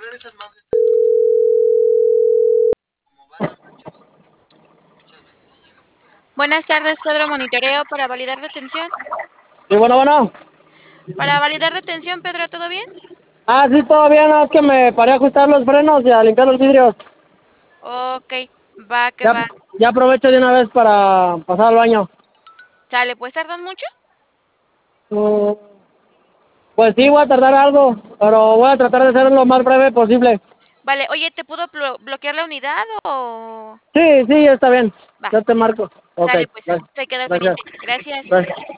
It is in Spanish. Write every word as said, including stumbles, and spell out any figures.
Buenas tardes, cuadro monitoreo para validar detención. Sí, bueno, bueno. Para validar detención, Pedro, ¿todo bien? Ah, sí, todo bien, no, es que me paré a ajustar los frenos y a limpiar los vidrios. Ok, va que Ya, va. ya aprovecho de una vez para pasar al baño. Sale, pues tardan mucho. Mm, pues sí, voy a tardar algo, pero voy a tratar de ser lo más breve posible. Vale, oye, ¿te puedo blo- bloquear la unidad o...? Sí, sí, está bien. Va, Yo te marco. Ok, sale pues, gracias. se queda al Gracias. pendiente. Gracias. Gracias.